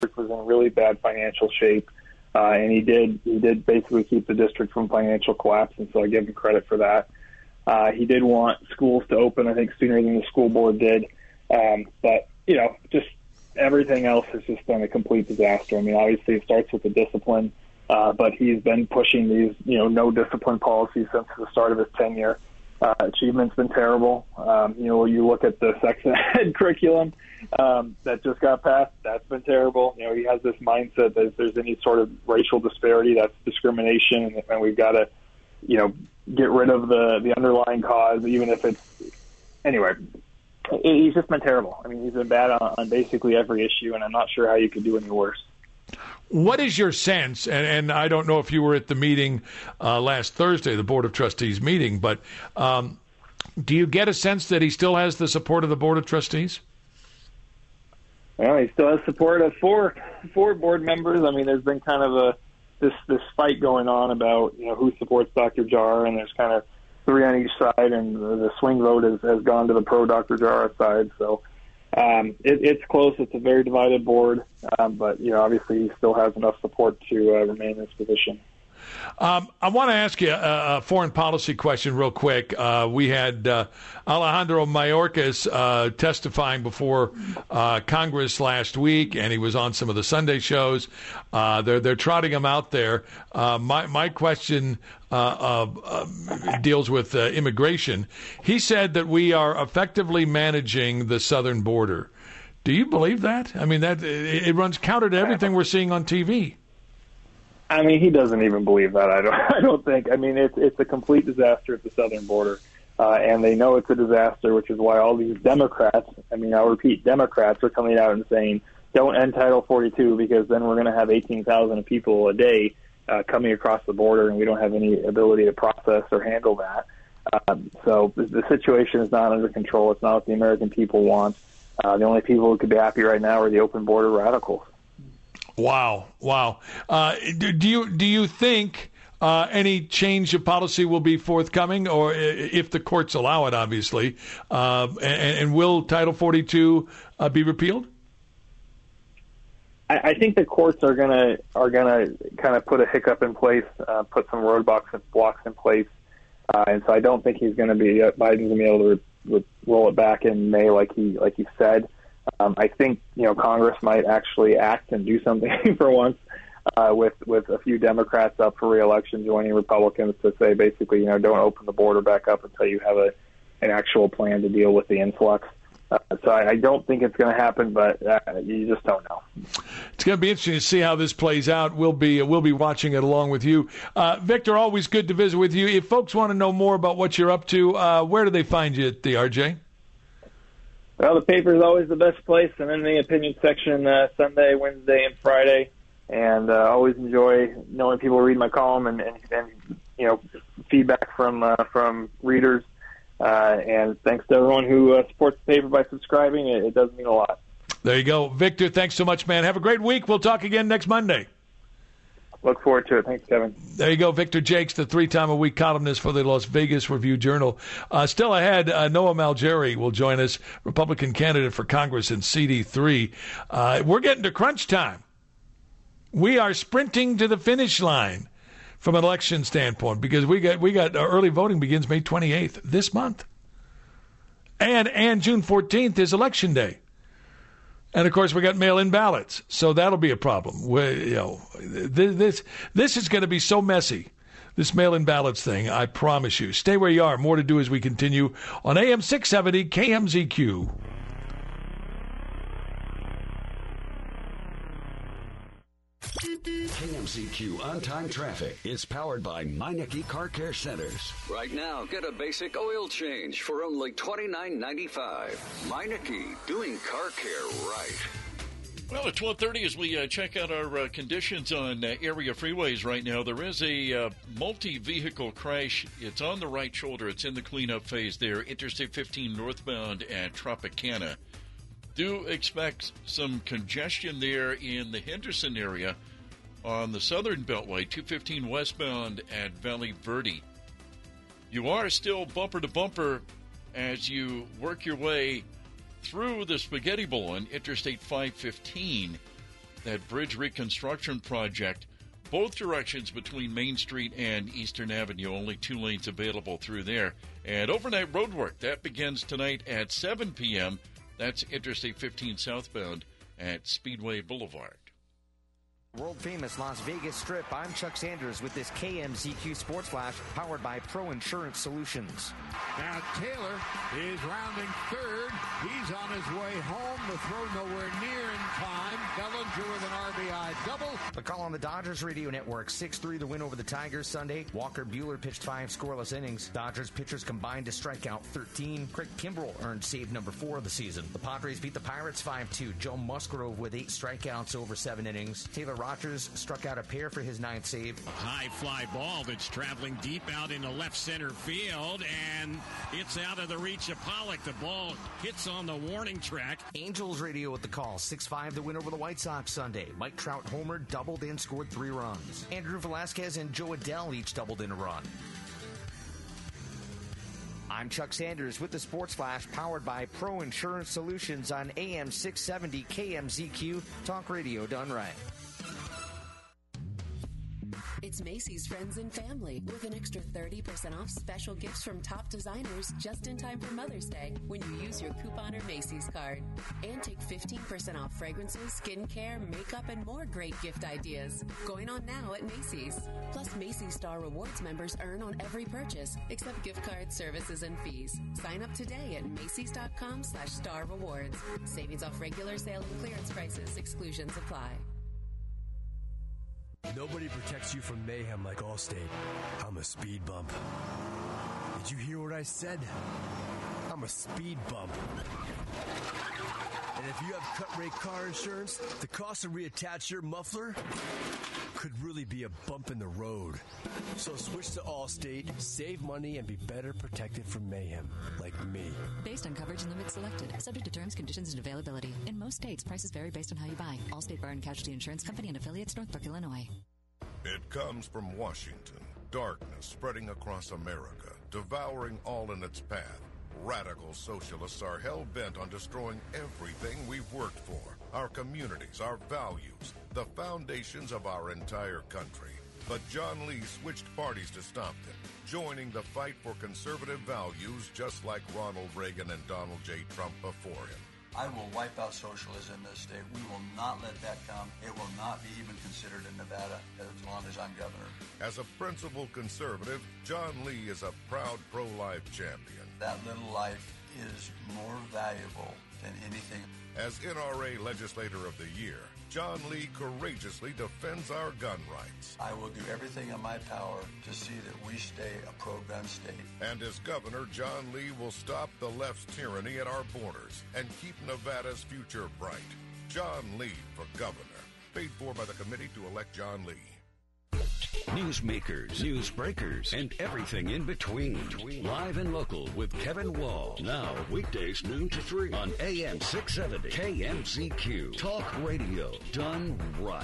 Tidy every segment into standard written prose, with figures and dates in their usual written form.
district was in really bad financial shape, and he did basically keep the district from financial collapse, and so I give him credit for that. He did want schools to open, I think, sooner than the school board did, but just everything else has just been a complete disaster. I mean, obviously it starts with the discipline, but he's been pushing these, no discipline policies since the start of his tenure. Achievement's been terrible. You look at the sex ed curriculum that just got passed, that's been terrible. He has this mindset that if there's any sort of racial disparity, that's discrimination, and we've got to, get rid of the underlying cause, even if it's – anyway, he's just been terrible. I mean, he's been bad on basically every issue, and I'm not sure how you could do any worse. What is your sense, and I don't know if you were at the meeting last Thursday, the Board of Trustees meeting, but do you get a sense that he still has the support of the Board of Trustees? Well, he still has support of four board members. I mean, there's been kind of this fight going on about who supports Dr. Jar, and there's kind of three on each side, and the swing vote has gone to the pro Dr. Jar side. So it's close. It's a very divided board, but obviously he still has enough support to remain in his position. I want to ask you a foreign policy question real quick. We had Alejandro Mayorkas testifying before Congress last week, and he was on some of the Sunday shows. They're trotting him out there. My question deals with immigration. He said that we are effectively managing the southern border. Do you believe that? I mean, that it runs counter to everything we're seeing on TV. I mean, he doesn't even believe that. I don't think. I mean, it's a complete disaster at the southern border, and they know it's a disaster, which is why all these Democrats, I'll repeat, Democrats are coming out and saying, don't end Title 42 because then we're going to have 18,000 people a day coming across the border, and we don't have any ability to process or handle that. So the situation is not under control. It's not what the American people want. The only people who could be happy right now are the open border radicals. Wow. Do you think any change of policy will be forthcoming, or if the courts allow it, obviously, and will Title 42 be repealed? I think the courts are gonna kind of put a hiccup in place, put some roadblocks and blocks in place, and so I don't think he's going to be Biden's going to be able to roll it back in May like he said. I think Congress might actually act and do something for once, with a few Democrats up for re-election joining Republicans to say basically don't open the border back up until you have an actual plan to deal with the influx. So I don't think it's going to happen, but you just don't know. It's going to be interesting to see how this plays out. We'll be watching it along with you, Victor. Always good to visit with you. If folks want to know more about what you're up to, where do they find you at the RJ? Well, the paper is always the best place. I'm in the opinion section Sunday, Wednesday, and Friday, and always enjoy knowing people read my column and feedback from readers. And thanks to everyone who supports the paper by subscribing. It does mean a lot. There you go. Victor, thanks so much, man. Have a great week. We'll talk again next Monday. Look forward to it. Thanks, Kevin. There you go. Victor Jakes, the 3-time-a-week columnist for the Las Vegas Review-Journal. Still ahead, Noah Malgeri will join us, Republican candidate for Congress in CD3. We're getting to crunch time. We are sprinting to the finish line from an election standpoint, because we got early voting begins May 28th this month, and June 14th is election day, and of course we got mail-in ballots, so that'll be a problem. This is going to be so messy, this mail-in ballots thing. I promise you. Stay where you are. More to do as we continue on AM 670 KMZQ. KMZQ On-Time Traffic is powered by Meineke Car Care Centers. Right now, get a basic oil change for only $29.95. Meineke, doing car care right. Well, at 12:30, as we check out our conditions on area freeways right now, there is a multi-vehicle crash. It's on the right shoulder. It's in the cleanup phase there. Interstate 15 northbound at Tropicana. Do expect some congestion there in the Henderson area on the southern beltway, 215 westbound at Valley Verde. You are still bumper to bumper as you work your way through the Spaghetti Bowl on Interstate 515 that bridge reconstruction project. Both directions between Main Street and Eastern Avenue, only 2 lanes available through there. And overnight road work, that begins tonight at 7 p.m. That's Interstate 15 southbound at Speedway Boulevard. World-famous Las Vegas Strip, I'm Chuck Sanders with this KMZQ Sports Flash, powered by Pro Insurance Solutions. Now Taylor is rounding third. He's on his way home. The throw nowhere near in time. Bellinger with an RBI double. The call on the Dodgers radio network, 6-3 the win over the Tigers Sunday. Walker Buehler pitched 5 scoreless innings. Dodgers pitchers combined to strike out 13. Craig Kimbrell earned save number 4 of the season. The Padres beat the Pirates 5-2. Joe Musgrove with 8 strikeouts over 7 innings. Taylor Rogers struck out a pair for his 9th save. A high fly ball that's traveling deep out into left center field, and it's out of the reach of Pollock. The ball hits on the warning track. Angels radio at the call, 6-5 the win over the White Sox Sunday. Mike Trout homered, doubled, and scored 3 runs. Andrew Velasquez and Joe Adell each doubled in a run. I'm Chuck Sanders with the Sports Flash, powered by Pro Insurance Solutions on AM 670 KMZQ, talk radio done right. It's Macy's Friends and Family with an extra 30% off special gifts from top designers just in time for Mother's Day when you use your coupon or Macy's card. And take 15% off fragrances, skincare, makeup, and more great gift ideas. Going on now at Macy's. Plus, Macy's Star Rewards members earn on every purchase except gift cards, services, and fees. Sign up today at Macy's.com/Star Rewards. Savings off regular sale and clearance prices. Exclusions apply. Nobody protects you from mayhem like Allstate. I'm a speed bump. Did you hear what I said? I'm a speed bump. And if you have cut-rate car insurance, the cost to reattach your muffler could really be a bump in the road. So switch to Allstate, save money, and be better protected from mayhem, like me. Based on coverage and limits selected, subject to terms, conditions, and availability. In most states, prices vary based on how you buy. Allstate Bar and Casualty Insurance Company and affiliates, Northbrook, Illinois. It comes from Washington. Darkness spreading across America, devouring all in its path. Radical socialists are hell-bent on destroying everything we've worked for. Our communities, our values, the foundations of our entire country. But John Lee switched parties to stop them, joining the fight for conservative values just like Ronald Reagan and Donald J. Trump before him. I will wipe out socialism in this state. We will not let that come. It will not be even considered in Nevada as long as I'm governor. As a principled conservative, John Lee is a proud pro-life champion. That little life is more valuable than anything. As NRA Legislator of the Year, John Lee courageously defends our gun rights. I will do everything in my power to see that we stay a pro-gun state. And as governor, John Lee will stop the left's tyranny at our borders and keep Nevada's future bright. John Lee for governor. Paid for by the committee to elect John Lee. Newsmakers, newsbreakers, and everything in between. Live and local with Kevin Wall. Now, weekdays noon to 3 on AM 670 KMZQ. Talk radio done right.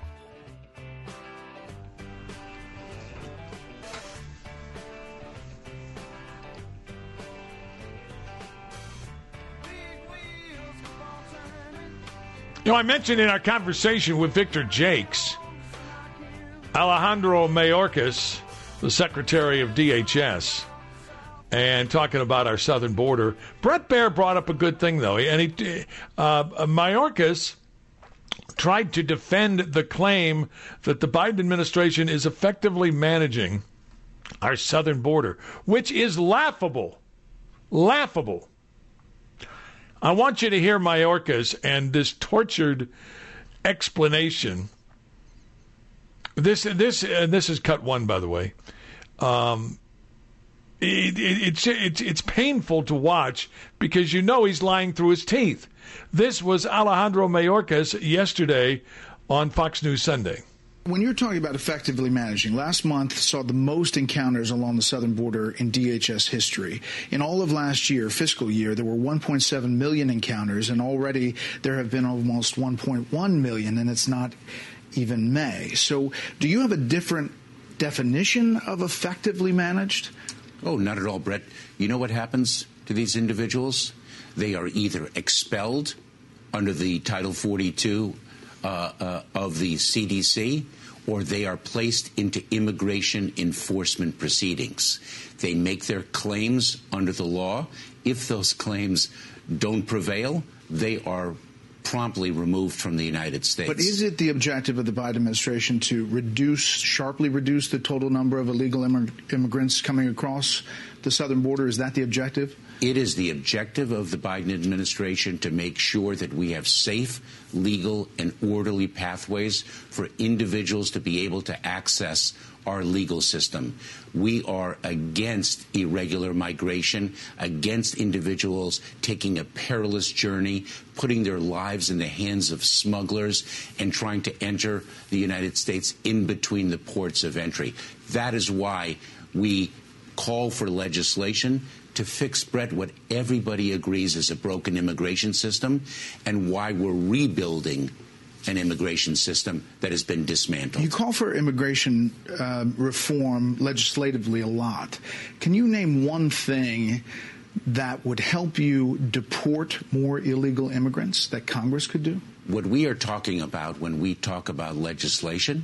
You know, I mentioned in our conversation with Victor Jakes, Alejandro Mayorkas, the Secretary of DHS, and talking about our southern border. Brett Baer brought up a good thing, though, and Mayorkas tried to defend the claim that the Biden administration is effectively managing our southern border, which is laughable. Laughable. I want you to hear Mayorkas and this tortured explanation. This is cut one, by the way. It's painful to watch because you know he's lying through his teeth. This was Alejandro Mayorkas yesterday on Fox News Sunday. When you're talking about effectively managing, last month saw the most encounters along the southern border in DHS history. In all of last year, fiscal year, there were 1.7 million encounters, and already there have been almost 1.1 million, and it's not even May. So do you have a different definition of effectively managed? Oh, not at all, Brett. You know what happens to these individuals? They are either expelled under the Title 42 of the CDC, or they are placed into immigration enforcement proceedings. They make their claims under the law. If those claims don't prevail, they are promptly removed from the United States. But is it the objective of the Biden administration to sharply reduce the total number of illegal immigrants coming across the southern border? Is that the objective? It is the objective of the Biden administration to make sure that we have safe, legal, and orderly pathways for individuals to be able to access our legal system. We are against irregular migration, against individuals taking a perilous journey, putting their lives in the hands of smugglers, and trying to enter the United States in between the ports of entry. That is why we call for legislation to fix, Brett, what everybody agrees is a broken immigration system, and why we're rebuilding an immigration system that has been dismantled. You call for immigration reform legislatively a lot. Can you name one thing that would help you deport more illegal immigrants that Congress could do? What we are talking about when we talk about legislation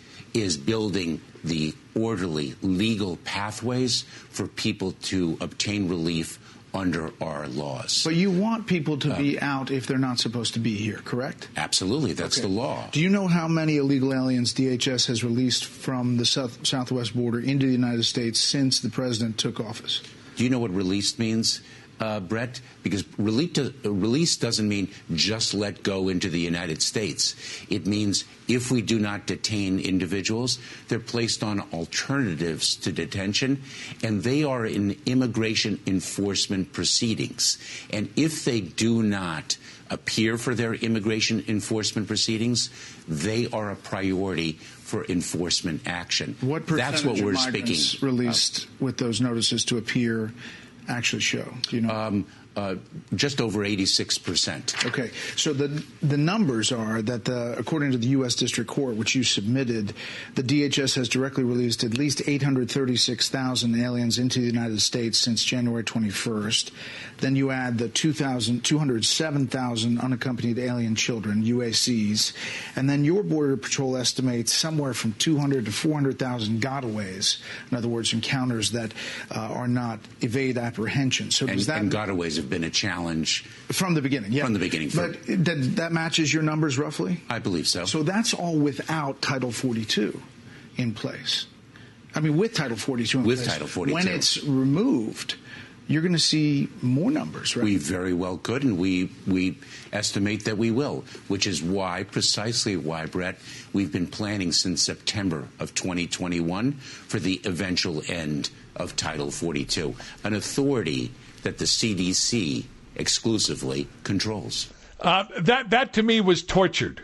is building the orderly, legal pathways for people to obtain relief under our laws. But you want people to be out if they're not supposed to be here, correct? Absolutely. That's the law. Do you know how many illegal aliens DHS has released from the southwest border into the United States since the president took office? Do you know what released means, Brett? Because release doesn't mean just let go into the United States. It means if we do not detain individuals, they're placed on alternatives to detention, and they are in immigration enforcement proceedings. And if they do not appear for their immigration enforcement proceedings, they are a priority for enforcement action. What percentage That's what we're of migrants speaking released with those notices to appear actually show? Do you know? Just over 86%. Okay. So the numbers are that, according to the U.S. District Court, which you submitted, the DHS has directly released at least 836,000 aliens into the United States since January 21st. Then you add the 207,000 unaccompanied alien children, UACs. And then your Border Patrol estimates somewhere from 200 to 400,000 gotaways. In other words, encounters that are not evade apprehension. So does and gotaways have been a challenge from the beginning. Yeah, from the beginning. But that matches your numbers roughly? I believe so. So that's all without Title 42 in place. I mean, with Title 42 in place. With Title 42. When it's removed, you're going to see more numbers, right? We very well could, and we estimate that we will, which is precisely why, Brett, we've been planning since September of 2021 for the eventual end of Title 42, an authority that the CDC exclusively controls. That to me was tortured.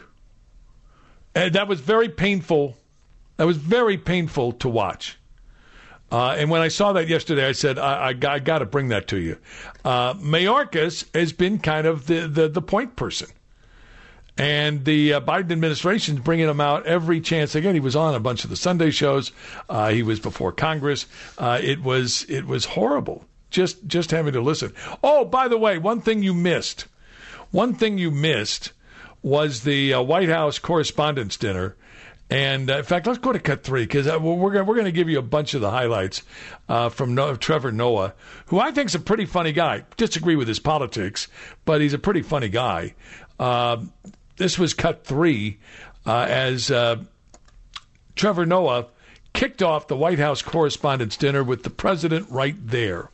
That was very painful. That was very painful to watch. And when I saw that yesterday, I said, I got to bring that to you. Mayorkas has been kind of the point person. And the Biden administration is bringing him out every chance they get. He was on a bunch of the Sunday shows. He was before Congress. It was horrible. Just having to listen. Oh, by the way, one thing you missed was the White House Correspondents' Dinner. And in fact, let's go to cut 3 because we're going to give you a bunch of the highlights from Trevor Noah, who I think is a pretty funny guy. Disagree with his politics, but he's a pretty funny guy. This was cut 3 as Trevor Noah kicked off the White House Correspondents' Dinner with the president right there.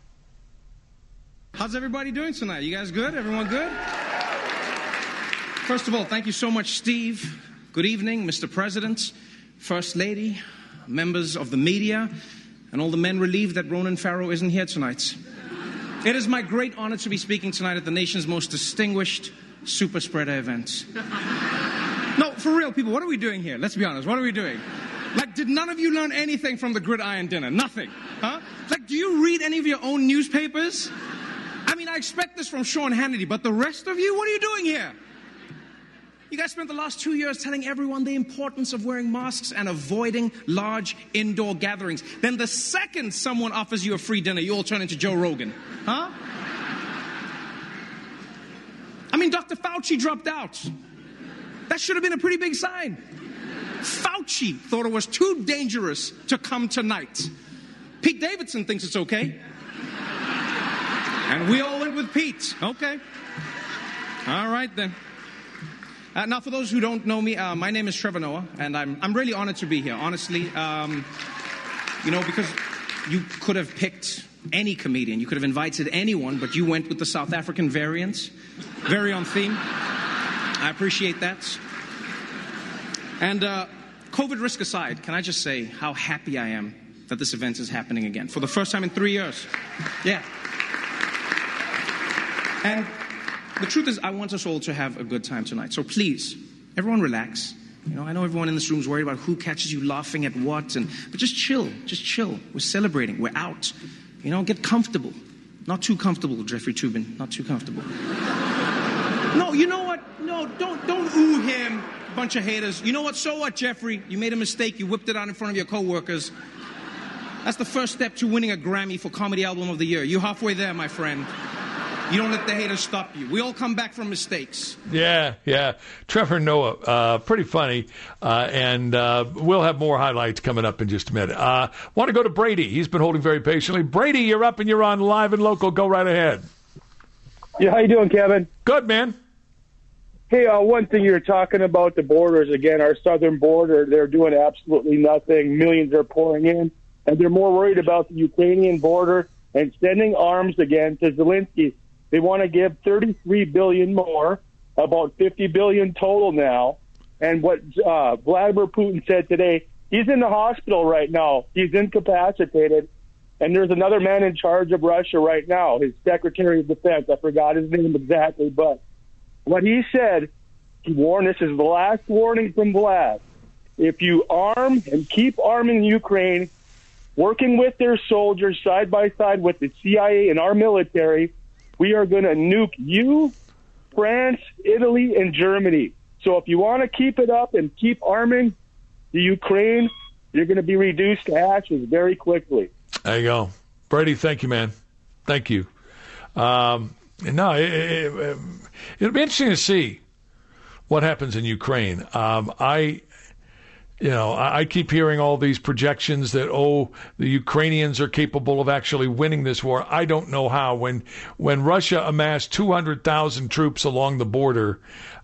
How's everybody doing tonight? You guys good? Everyone good? First of all, thank you so much, Steve. Good evening, Mr. President, First Lady, members of the media, and all the men relieved that Ronan Farrow isn't here tonight. It is my great honor to be speaking tonight at the nation's most distinguished super spreader event. No, for real, people, what are we doing here? Let's be honest, what are we doing? Like, did none of you learn anything from the Gridiron Dinner? Nothing, huh? Like, do you read any of your own newspapers? I mean, I expect this from Sean Hannity, but the rest of you, what are you doing here? You guys spent the last 2 years telling everyone the importance of wearing masks and avoiding large indoor gatherings. Then the second someone offers you a free dinner, you all turn into Joe Rogan. Huh? I mean, Dr. Fauci dropped out. That should have been a pretty big sign. Fauci thought it was too dangerous to come tonight. Pete Davidson thinks it's okay. And we all went with Pete. Okay. All right, then. Now, for those who don't know me, my name is Trevor Noah, and I'm really honored to be here, honestly. Because you could have picked any comedian. You could have invited anyone, but you went with the South African variants. Very on theme. I appreciate that. And COVID risk aside, can I just say how happy I am that this event is happening again for the first time in 3 years. Yeah. And the truth is, I want us all to have a good time tonight. So please, everyone relax. I know everyone in this room is worried about who catches you laughing at what, but just chill. Just chill. We're celebrating. We're out. Get comfortable. Not too comfortable, Jeffrey Toobin. Not too comfortable. No, you know what? No, don't ooh him, bunch of haters. You know what? So what, Jeffrey? You made a mistake. You whipped it out in front of your coworkers. That's the first step to winning a Grammy for Comedy Album of the Year. You're halfway there, my friend. You don't let the haters stop you. We all come back from mistakes. Yeah. Trevor Noah, pretty funny. And we'll have more highlights coming up in just a minute. Want to go to Brady. He's been holding very patiently. Brady, you're up and you're on Live and Local. Go right ahead. Yeah, how you doing, Kevin? Good, man. Hey, one thing you're talking about, the borders, again, our southern border, they're doing absolutely nothing. Millions are pouring in, and they're more worried about the Ukrainian border and sending arms again to Zelensky. They want to give $33 billion more, about $50 billion total now. And what Vladimir Putin said today, he's in the hospital right now. He's incapacitated. And there's another man in charge of Russia right now, his Secretary of Defense. I forgot his name exactly. But what he said, he warned, this is the last warning from Vlad. If you arm and keep arming Ukraine, working with their soldiers side by side with the CIA and our military, we are going to nuke you, France, Italy, and Germany. So if you want to keep it up and keep arming the Ukraine, you're going to be reduced to ashes very quickly. There you go. Brady, thank you, man. Thank you. It'll be interesting to see what happens in Ukraine. I keep hearing all these projections that, the Ukrainians are capable of actually winning this war. I don't know how. When Russia amassed 200,000 troops along the border,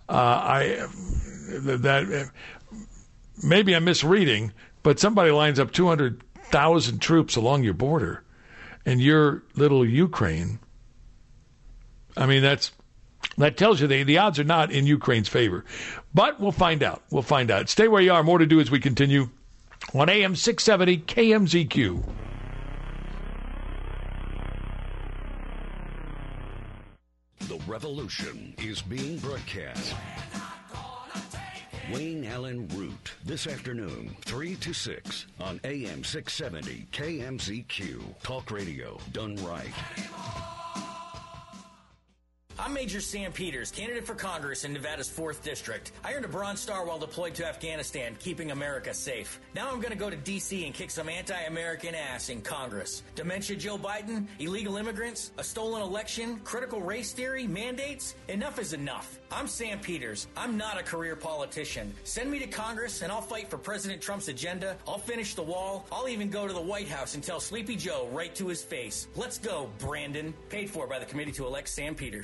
maybe I'm misreading, but somebody lines up 200,000 troops along your border, and your little Ukraine. I mean, that tells you the odds are not in Ukraine's favor. But we'll find out. Stay where you are. More to do as we continue on AM 670 KMZQ. The revolution is being broadcast. Wayne Allen Root, this afternoon, 3 to 6 on AM 670 KMZQ. Talk radio done right. I'm Major Sam Peters, candidate for Congress in Nevada's 4th District. I earned a Bronze Star while deployed to Afghanistan, keeping America safe. Now I'm going to go to D.C. and kick some anti-American ass in Congress. Dementia Joe Biden, illegal immigrants, a stolen election, critical race theory, mandates. Enough is enough. I'm Sam Peters. I'm not a career politician. Send me to Congress and I'll fight for President Trump's agenda. I'll finish the wall. I'll even go to the White House and tell Sleepy Joe right to his face. Let's go, Brandon. Paid for by the committee to elect Sam Peters.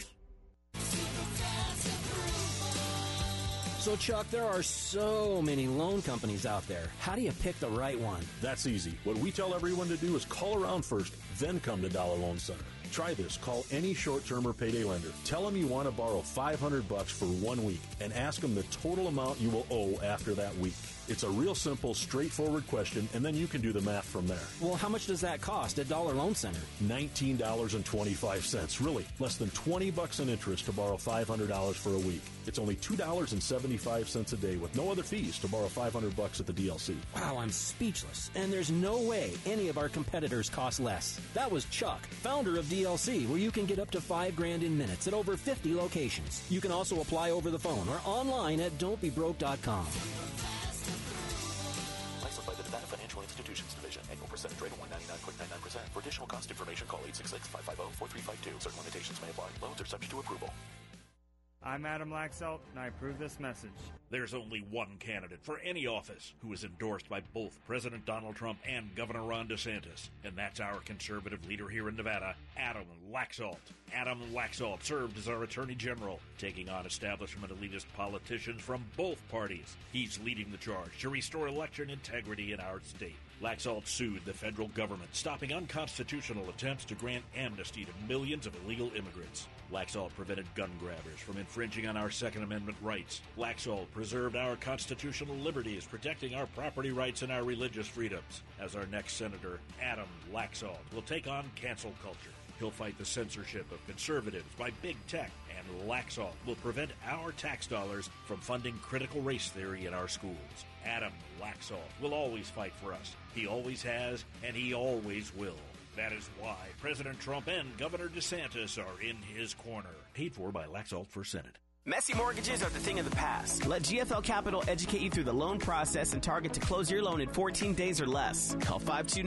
So, Chuck, there are so many loan companies out there. How do you pick the right one? That's easy. What we tell everyone to do is call around first, then come to Dollar Loan Center. Try this. Call any short-term or payday lender. Tell them you want to borrow $500 for 1 week and ask them the total amount you will owe after that week. It's a real simple, straightforward question, and then you can do the math from there. Well, how much does that cost at Dollar Loan Center? $19.25. Really, less than $20 in interest to borrow $500 for a week. It's only $2.75 a day with no other fees to borrow $500 at the DLC. Wow, I'm speechless. And there's no way any of our competitors cost less. That was Chuck, founder of DLC, where you can get up to $5,000 in minutes at over 50 locations. You can also apply over the phone or online at don'tbebroke.com. Licensed by the Nevada Financial Institutions Division. Annual percentage rate of 199.99%. For additional cost information, call 866-550-4352. Certain limitations may apply. Loans are subject to approval. I'm Adam Laxalt, and I approve this message. There's only one candidate for any office who is endorsed by both President Donald Trump and Governor Ron DeSantis, and that's our conservative leader here in Nevada, Adam Laxalt. Adam Laxalt served as our Attorney General, taking on establishment elitist politicians from both parties. He's leading the charge to restore election integrity in our state. Laxalt sued the federal government, stopping unconstitutional attempts to grant amnesty to millions of illegal immigrants. Laxalt prevented gun grabbers from infringing on our Second Amendment rights. Laxalt preserved our constitutional liberties, protecting our property rights and our religious freedoms. As our next senator, Adam Laxalt will take on cancel culture. He'll fight the censorship of conservatives by big tech, and Laxalt will prevent our tax dollars from funding critical race theory in our schools. Adam Laxalt will always fight for us. He always has, and he always will. That is why President Trump and Governor DeSantis are in his corner. Paid for by Laxalt for Senate. Messy mortgages are the thing of the past. Let GFL Capital educate you through the loan process and target to close your loan in 14 days or less. Call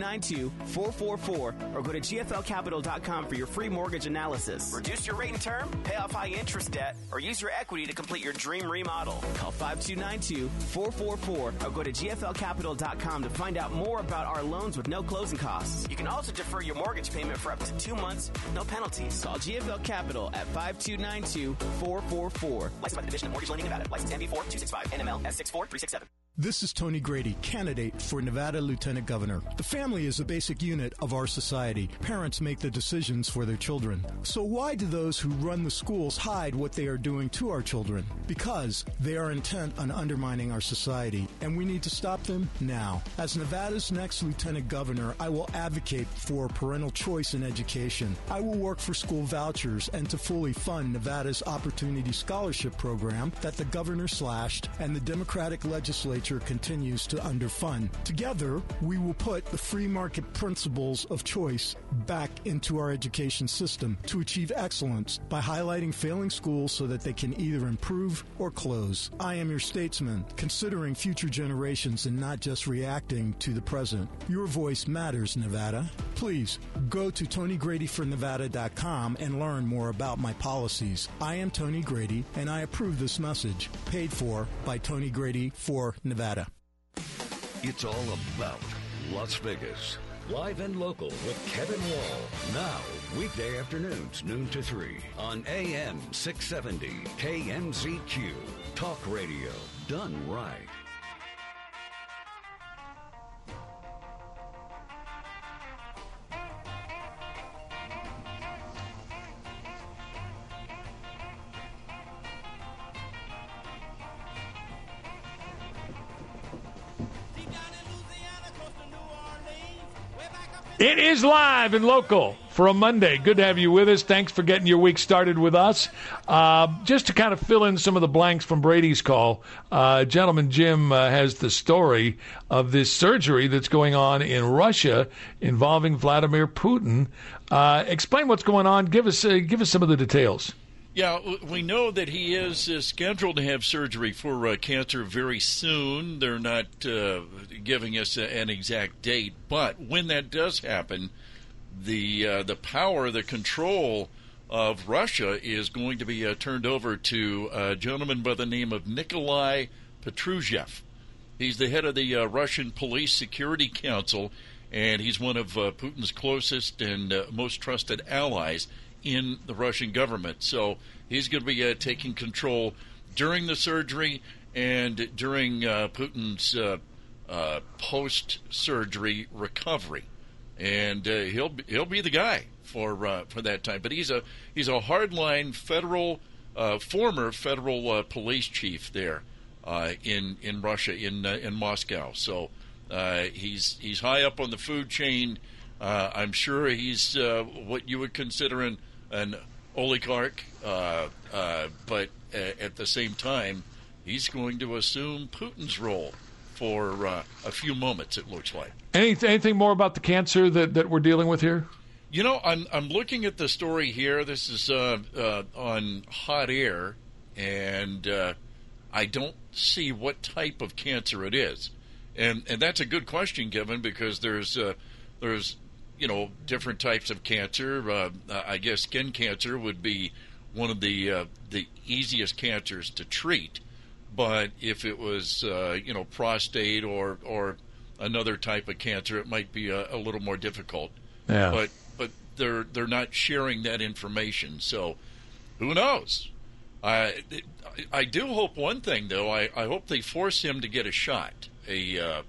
5292-444 or go to gflcapital.com for your free mortgage analysis. Reduce your rate and term, pay off high interest debt, or use your equity to complete your dream remodel. Call 5292-444 or go to gflcapital.com to find out more about our loans with no closing costs. You can also defer your mortgage payment for up to 2 months with no penalties. Call GFL Capital at 5292-444. Licensed by the Division of Mortgage Lending Nevada. License MB4265 NML S64367. This is Tony Grady, candidate for Nevada Lieutenant Governor. The family is a basic unit of our society. Parents make the decisions for their children. So why do those who run the schools hide what they are doing to our children? Because they are intent on undermining our society, and we need to stop them now. As Nevada's next Lieutenant Governor, I will advocate for parental choice in education. I will work for school vouchers and to fully fund Nevada's Opportunity Scholarship Program that the governor slashed and the Democratic legislature continues to underfund. Together, we will put the free market principles of choice back into our education system to achieve excellence by highlighting failing schools so that they can either improve or close. I am your statesman, considering future generations and not just reacting to the present. Your voice matters, Nevada. Please go to TonyGradyForNevada.com and learn more about my policies. I am Tony Grady, and I approve this message, paid for by Tony Grady for Nevada. It's all about Las Vegas. Live and local with Kevin Wall. Now, weekday afternoons, noon to 3 on AM 670 KMZQ. Talk radio done right. It is live and local for a Monday. Good to have you with us. Thanks for getting your week started with us. Just to kind of fill in some of the blanks from Brady's call, gentleman Jim has the story of this surgery that's going on in Russia involving Vladimir Putin. Explain what's going on. Give us some of the details. Yeah, we know that he is scheduled to have surgery for cancer very soon. They're not giving us an exact date, but when that does happen, the power, the control of Russia is going to be turned over to a gentleman by the name of Nikolai Patrushev. He's the head of the Russian Police Security Council, and he's one of Putin's closest and most trusted allies in the Russian government. So he's going to be taking control during the surgery and during Putin's post-surgery recovery, and he'll be the guy for that time. But he's a hardline former federal police chief there in Russia, in Moscow. So he's high up on the food chain. I'm sure he's what you would consider an oligarch, but at the same time, he's going to assume Putin's role for a few moments, it looks like. Anything more about the cancer that we're dealing with here? You know, I'm looking at the story here. This is on Hot Air, and I don't see what type of cancer it is. And that's a good question, Kevin, because there's different types of cancer. I guess skin cancer would be one of the easiest cancers to treat. But if it was, prostate or another type of cancer, it might be a little more difficult. Yeah. But they're not sharing that information, so who knows? I do hope one thing though. I hope they force him to get a shot, a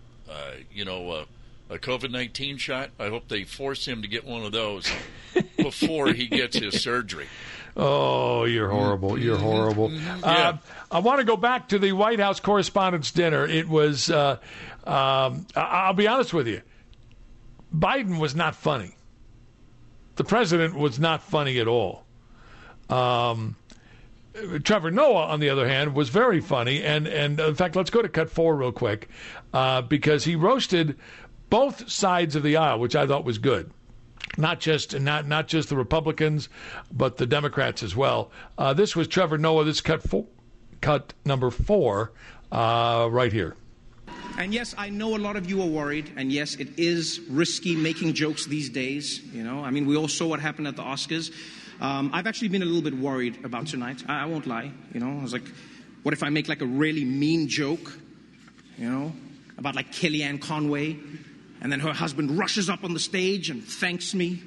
COVID-19 shot. I hope they force him to get one of those before he gets his surgery. Oh, you're horrible. You're horrible. Yeah. I want to go back to the White House Correspondents' Dinner. It was, I'll be honest with you, Biden was not funny. The president was not funny at all. Trevor Noah, on the other hand, was very funny. And in fact, let's go to cut 4 real quick because he roasted both sides of the aisle, which I thought was good. Not just the Republicans, but the Democrats as well. This was Trevor Noah. This cut number 4 right here. And yes, I know a lot of you are worried, and yes, it is risky making jokes these days. We all saw what happened at the Oscars. I've actually been a little bit worried about tonight. I won't lie. I was like, what if I make like a really mean joke, about like Kellyanne Conway, and then her husband rushes up on the stage and thanks me.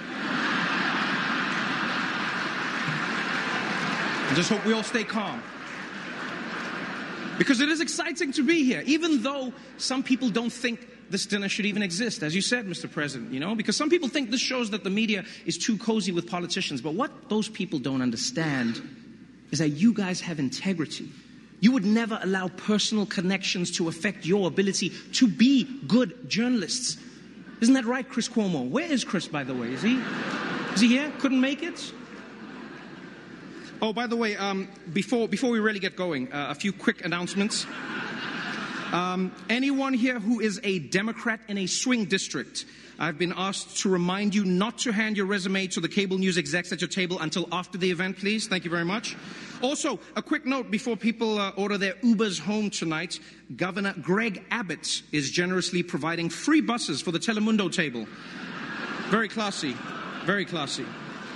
I just hope we all stay calm. Because it is exciting to be here, even though some people don't think this dinner should even exist, as you said, Mr. President, because some people think this shows that the media is too cozy with politicians. But what those people don't understand is that you guys have integrity. You would never allow personal connections to affect your ability to be good journalists. Isn't that right, Chris Cuomo? Where is Chris, by the way? Is he here? Couldn't make it? Oh, by the way, before we really get going, a few quick announcements. Anyone here who is a Democrat in a swing district, I've been asked to remind you not to hand your resume to the cable news execs at your table until after the event, please. Thank you very much. Also, a quick note before people order their Ubers home tonight. Governor Greg Abbott is generously providing free buses for the Telemundo table. Very classy. Very classy.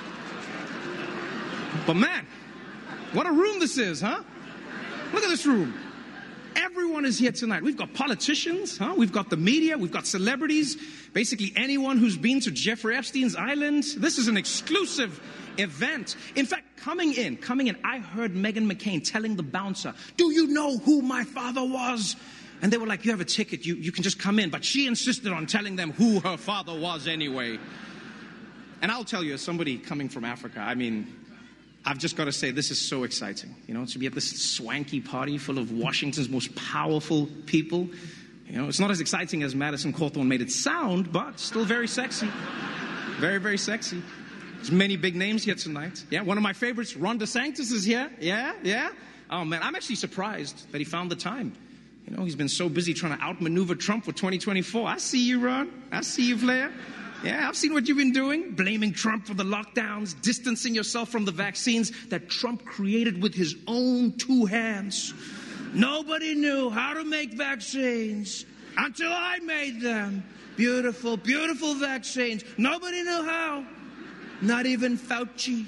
But man, what a room this is, huh? Look at this room. Everyone is here tonight. We've got politicians, huh? We've got the media, we've got celebrities, basically anyone who's been to Jeffrey Epstein's island. This is an exclusive event. In fact, coming in, I heard Meghan McCain telling the bouncer, "Do you know who my father was?" And they were like, "You have a ticket, you can just come in." But she insisted on telling them who her father was anyway. And I'll tell you, as somebody coming from Africa, I've just got to say, this is so exciting, to be at this swanky party full of Washington's most powerful people. It's not as exciting as Madison Cawthorn made it sound, but still very sexy. Very, very sexy. There's many big names here tonight. Yeah, one of my favorites, Ron DeSantis, is here. Yeah. Oh, man, I'm actually surprised that he found the time. He's been so busy trying to outmaneuver Trump for 2024. I see you, Ron. I see you, Flair. Yeah, I've seen what you've been doing, blaming Trump for the lockdowns, distancing yourself from the vaccines that Trump created with his own 2 hands. Nobody knew how to make vaccines until I made them. Beautiful, beautiful vaccines. Nobody knew how. Not even Fauci.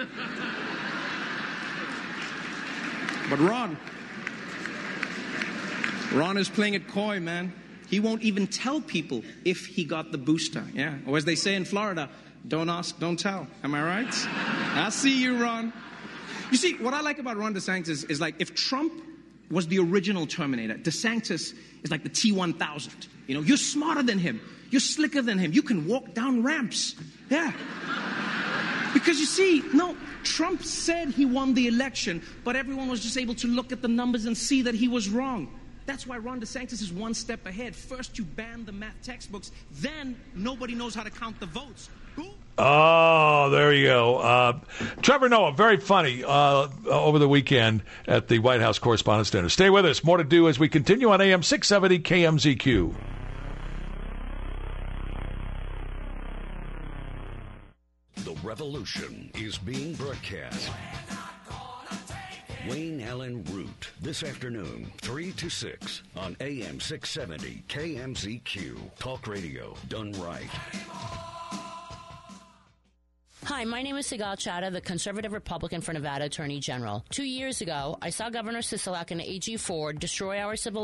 But Ron is playing it coy, man. He won't even tell people if he got the booster. Yeah. Or as they say in Florida, don't ask, don't tell. Am I right? I see you, Ron. You see, what I like about Ron DeSantis is like if Trump was the original Terminator, DeSantis is like the T-1000. You're smarter than him. You're slicker than him. You can walk down ramps. Yeah. Because you see, Trump said he won the election, but everyone was just able to look at the numbers and see that he was wrong. That's why Ron DeSantis is one step ahead. First, you ban the math textbooks. Then, nobody knows how to count the votes. Oh, there you go. Trevor Noah, very funny over the weekend at the White House Correspondents' Dinner. Stay with us. More to do as we continue on AM 670 KMZQ. The revolution is being broadcast. Wayne Allen Root, this afternoon, 3 to 6 on AM 670 KMZQ. Talk radio done right. Hi, my name is Sigal Chattah, the conservative Republican for Nevada Attorney General. 2 years ago, I saw Governor Sisolak and AG Ford destroy our civil